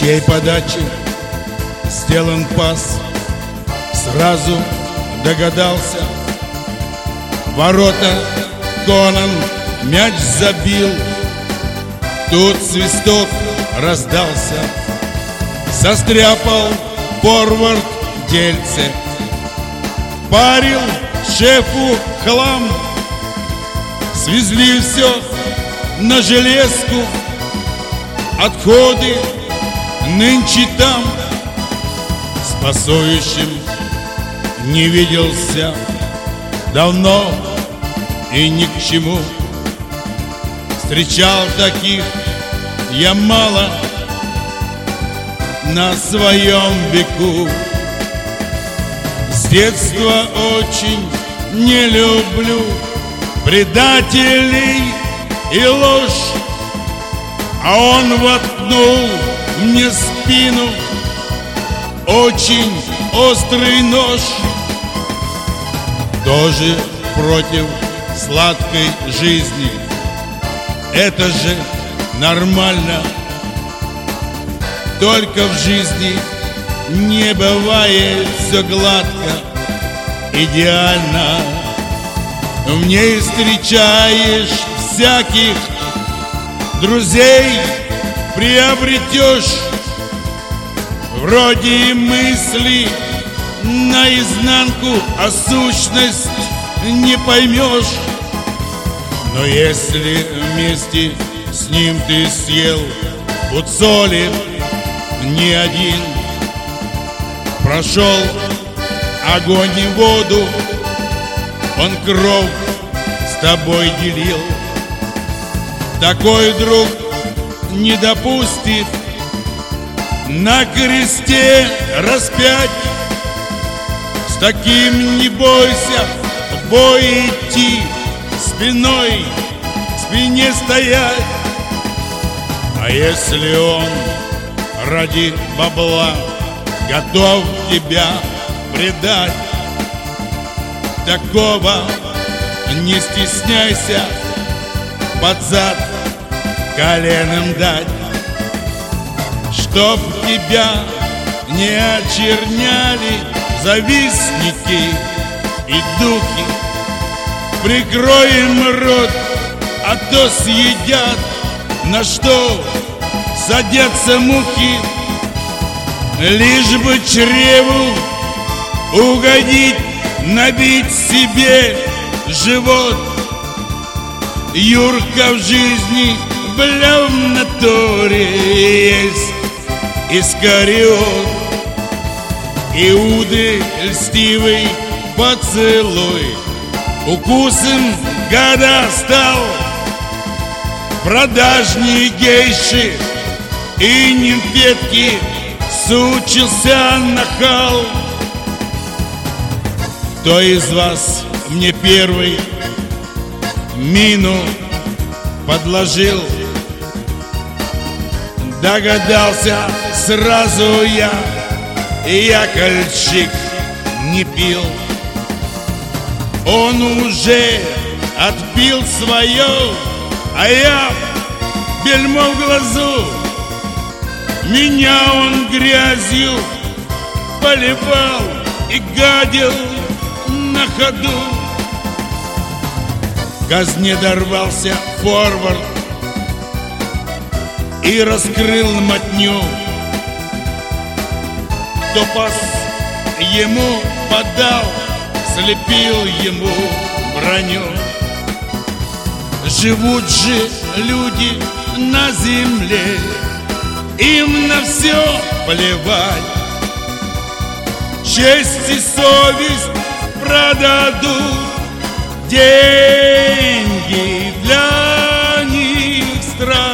чьей подачи сделан пас, сразу догадался. Ворота Конан мяч забил. Тут свисток раздался. Состряпал форвард дельце, парил шефу хлам. Свезли все на железку, отходы нынче там. С пасующим не виделся давно и ни к чему. Встречал таких я мало на своем веку. С детства очень не люблю предателей и ложь, а он воткнул мне в спину очень острый нож. Тоже против сладкой жизни, это же нормально. Только в жизни не бывает все гладко, идеально. В ней встречаешь всяких друзей, приобретешь вроде мысли наизнанку, а сущность не поймешь. Но если вместе с ним ты съел пуд соли не один, прошел огонь и воду, он кровь с тобой делил. Такой друг не допустит на кресте распять. С таким не бойся в бой идти, спиной к спине стоять. А если он ради бабла готов тебя предать, такого не стесняйся под зад коленом дать. Чтоб тебя не очерняли завистники и духи, прикроем рот, а то съедят, на что садятся мухи. Лишь бы чреву угодить, набить себе живот. Юрка в жизни, бля, в натуре есть Искариот. Иуды льстивый поцелуй укусом гада стал. Продажные гейши и нимфетки сучился нахал. Кто из вас мне первый мину подложил? Догадался сразу я кольчик не пил. Он уже отпил свое, а я бельмо в глазу. Меня он грязью поливал и гадил на ходу. К казне дорвался форвард и раскрыл мотню. Кто пас ему подал, слепил ему броню. Живут же люди на земле, им на все плевать. Честь и совесть продадут, деньги для них страх.